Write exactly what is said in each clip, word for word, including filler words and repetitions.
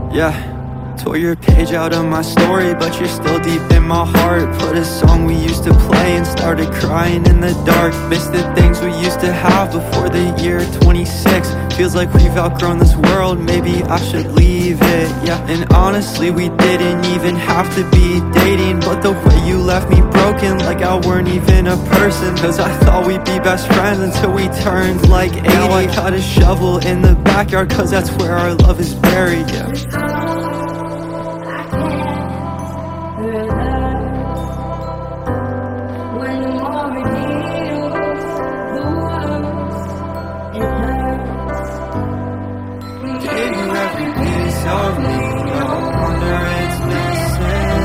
Yeah, tore your page out of my story, but you're still deep in my heart. Put a song we used to play and started crying in the dark. Miss the things we used to have before the year twenty-six. Feels like we've outgrown this world, maybe I should leave it. Yeah, and honestly we didn't even have to be dating, but the way you left me broken, like I weren't even a person. Cause I thought we'd be best friends until we turned like eighty. Now I got a shovel in the backyard, cause that's where our love is buried. Yeah. Of me, no wonder it's missing.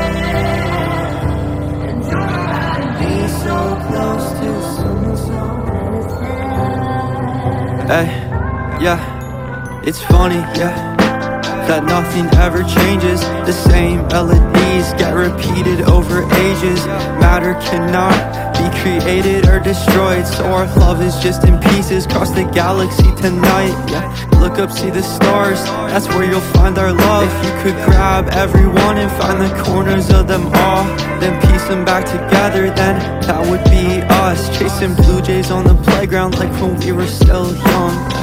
And I'd be so close to someone so innocent. Hey, yeah, it's funny, yeah, that nothing ever changes. The same melodies get repeated over ages. Matter cannot be created or destroyed, so our love is just in pieces. Cross the galaxy tonight, yeah. Look up, see the stars, that's where you'll find our love. If you could grab everyone and find the corners of them all, then piece them back together, then that would be us. Chasing blue jays on the playground like when we were still young.